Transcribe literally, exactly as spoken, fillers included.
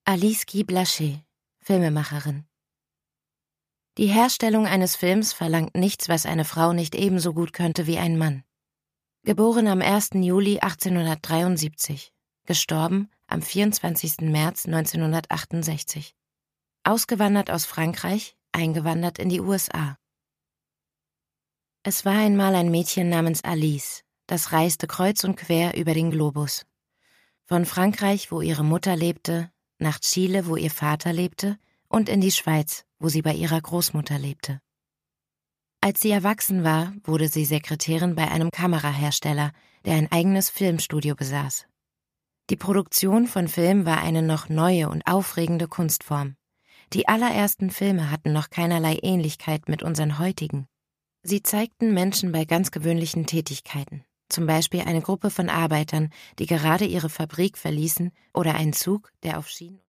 Alice Guy Blaché, Filmemacherin. Die Herstellung eines Films verlangt nichts, was eine Frau nicht ebenso gut könnte wie ein Mann. Geboren am ersten Juli achtzehnhundertdreiundsiebzig, gestorben am vierundzwanzigsten März neunzehnhundertachtundsechzig. Ausgewandert aus Frankreich, eingewandert in die U S A. Es war einmal ein Mädchen namens Alice, das reiste kreuz und quer über den Globus. Von Frankreich, wo ihre Mutter lebte, nach Chile, wo ihr Vater lebte, und in die Schweiz, wo sie bei ihrer Großmutter lebte. Als sie erwachsen war, wurde sie Sekretärin bei einem Kamerahersteller, der ein eigenes Filmstudio besaß. Die Produktion von Film war eine noch neue und aufregende Kunstform. Die allerersten Filme hatten noch keinerlei Ähnlichkeit mit unseren heutigen. Sie zeigten Menschen bei ganz gewöhnlichen Tätigkeiten, zum Beispiel eine Gruppe von Arbeitern, die gerade ihre Fabrik verließen, oder einen Zug, der auf Schienen